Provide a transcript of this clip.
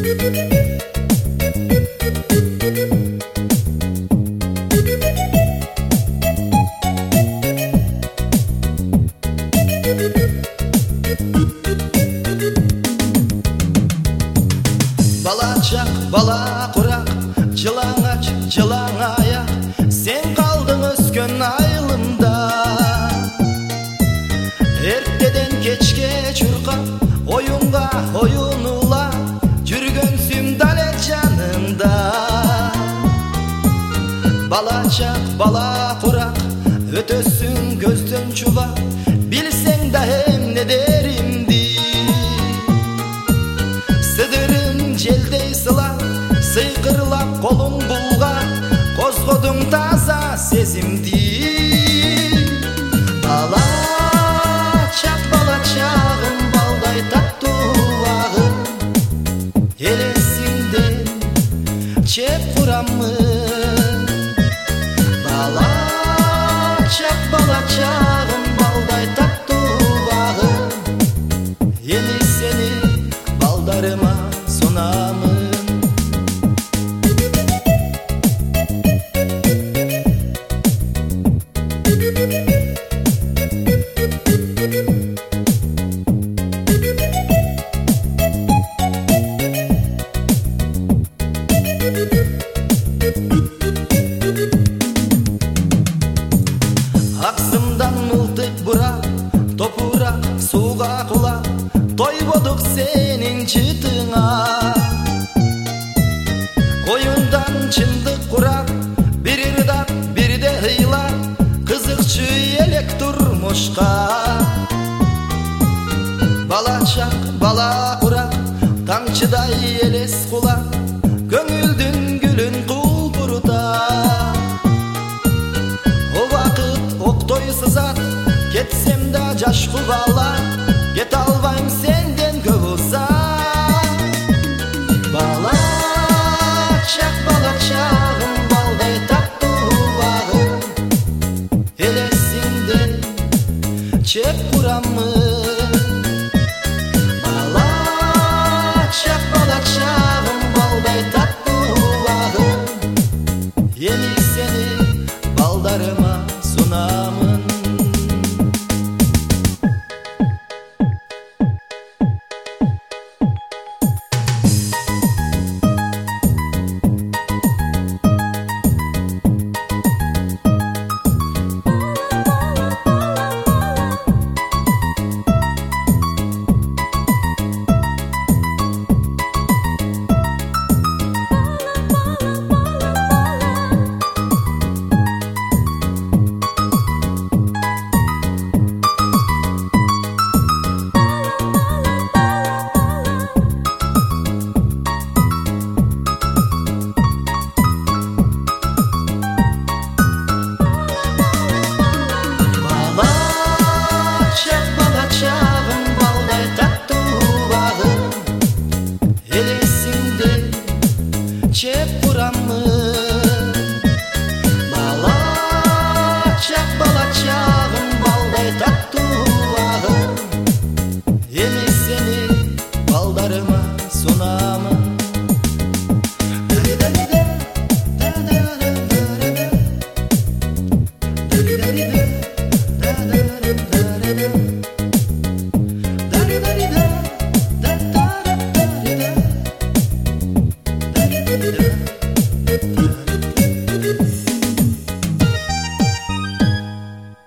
Балачак, бала құрақ, жылаңач, жылаң аяқ, сен қалдың өскен айылымда. Ертеден кечке чурқап, ойынға ойын улап, жүрген сүйім дәлет жанымда. Балачак, бала құрақ, өтөсүң көзден чулап, білсең да эмне деримди. Сыдырын желдей сылап, сыйқырлап қолың бұлғап, қозғодың таза сезімді. Балачақ, балачағым, балдай таттуағым, елесіңден чеп құрамын. Балачақ, балачағым, балдай таттуағым, ені сені балдарыма сонамын. Ақсымдан мылтық бұрап, топырақ суға құлап, тойбодық сенің жытыңа. Ойындан чындық құрап, бір ырдап, бірде хыйлап, қызықшы елек тұрмышқа. Балачақ, бала құрақ, тамшыдай елес құлап, көңілдің гүлін құлпырта. О вақыт оқтой сызат, кетсем да жаш құбала, кет албайм сенден көп ұзақ. Балачақ, балачағым, балдай таттуағым, елесіңден чеп құрамын. Балачақ, балачағым, балдай таттуағым, ені сені балдарыма сонамын. Балачағым, балдай таттуағым, елесіңден чеп құрамын. Балачақ, балачағым, балдай таттуағым, ені сені балдарыма сонамын. Da